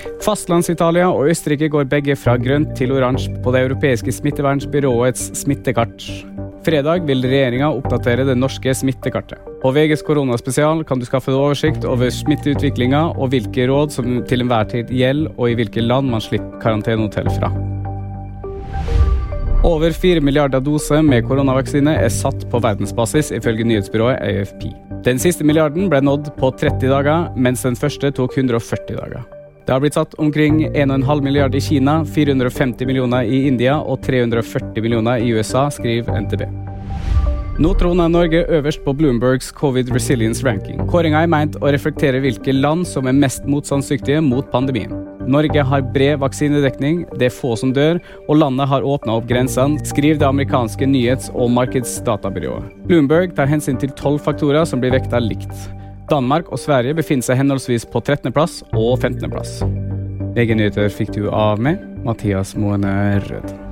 Fastlands-Italia og Østerrike går begge fra grønt til oransje på det europeiske smittevernsbyråets smittekart. Fredag vil regjeringen oppdatere det norske smittekartet. På VGs koronaspesial kan du skaffe oversikt over smitteutviklingen og hvilke råd som til enhver tid gjelder, og i hvilke land man slipper karantenehotell fra. Over 4 milliarder doser med koronavaksine satt på verdensbasis, ifølge nyhetsbyrået AFP. Den siste milliarden ble nådd på 30 dager, mens den første tok 140 dager. Det har blitt satt omkring 1,5 milliard i Kina, 450 millioner i India og 340 millioner i USA, skriver NTB. Nå troner Norge øverst på Bloombergs Covid Resilience Ranking. Kåringen ment å reflektere hvilke land som mest motstandsdyktige mot pandemien. Norge har bred vaksinedekning, det få som dør, og landet har åpnet opp grensene, skriver det amerikanske nyhets- og markedsdatabyrået. Bloomberg tar hensyn til 12 faktorer som blir vektet likt. Danmark og Sverige befinner seg henholdsvis på 13. plass og 15. plass. VG Nyheter fikk du av meg, Mathias Moene Rød.